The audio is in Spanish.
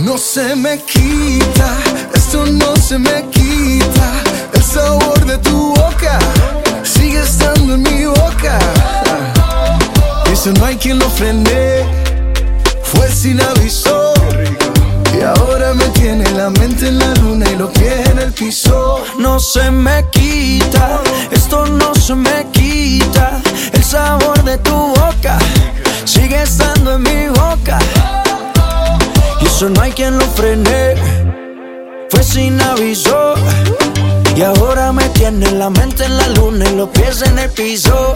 No se me quita, esto no se me quita. El sabor de tu boca sigue estando en mi boca. Eso no hay quien lo frene, fue sin aviso. Y ahora me tiene la mente en la luna y los pies en el piso. No se me quita, esto no se me quita. El sabor de tu boca sigue estando en mi boca. Y eso no hay quien lo frene, fue sin aviso. Y ahora me tiene la mente en la luna y los pies en el piso.